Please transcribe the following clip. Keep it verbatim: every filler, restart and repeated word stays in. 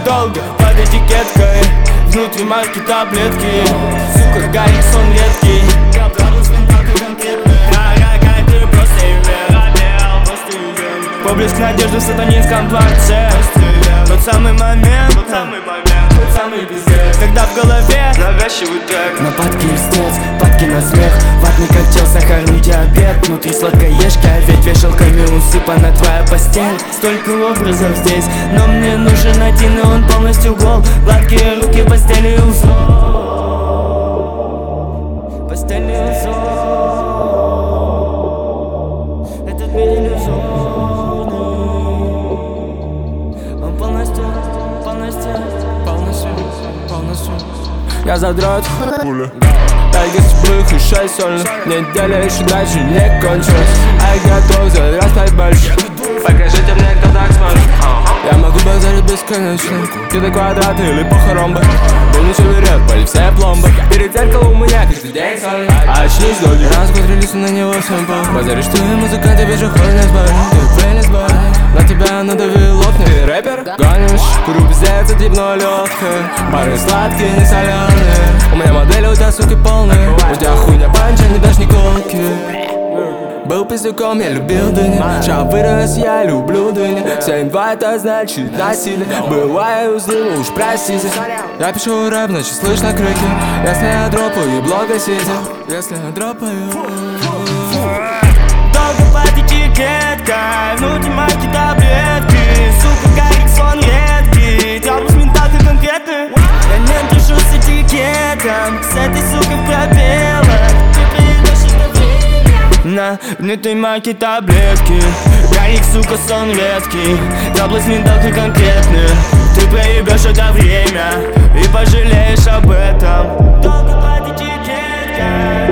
долго под этикеткой, внутри марки таблетки. Сука, горит сон редкий. Проблеск надежды в сатанинском дворце. Тот самый момент, тот самый момент, тот самый пиздец, когда в голове навязчивый трек. Нападки истец, падки на смех, ватный коктейль, сахарный диабет. Внутри сладкоежка, ведь вешалками усыпана твоя постель. Столько образов здесь, но мне нужен один, и он полностью гол. Гладкие руки, постельный узор, постельный узор. Этот мир иллюзорный, он полностью, полностью, полностью, полностью. Я задрот пуля. Пять гостевых и шесть сольных. Неделя еще дальше не кончилась, а я готов задрать больше. Покажите мне, кто так сможет. Я могу базарить бесконечно. Где-то квадраты или похоромбы. Был ничего берет, пали все пломбы. Перед зеркалом у меня каждый день соль. Очнись, доги. Рассмотрелись на него сэмпл. Базаришь ты, музыканты, вижу, ходят на сборы. Ты плейлист сборы. На тебя надавил лопни. Ты рэпер? Гонишь, курю пиздец, а дивно лёгкое. Пары сладкие, не солёные. У меня модели, у тебя суки полные. У тебя хуйня панча, не дашь николки. Был пиздюком, я любил дыни. Ща вырос, я люблю дыни. семь два это значит насилие. Бываю злым, уж простите. Я пишу рэп, значит слышно крики. Если я дропаю, блога сидел. Если я дропаю. Долго под этикеткой, внутри марки таблетки. Сука, горит сон редкий. Травму с менталкой конкретной. Я не дружу с этикетом, с этой сукой в пробелах. На внутри марки таблетки. Горит, сука, сон редкий. Табло с менталкой конкретный. Ты проебешь это время и пожалеешь об этом. Долго под этикеткой.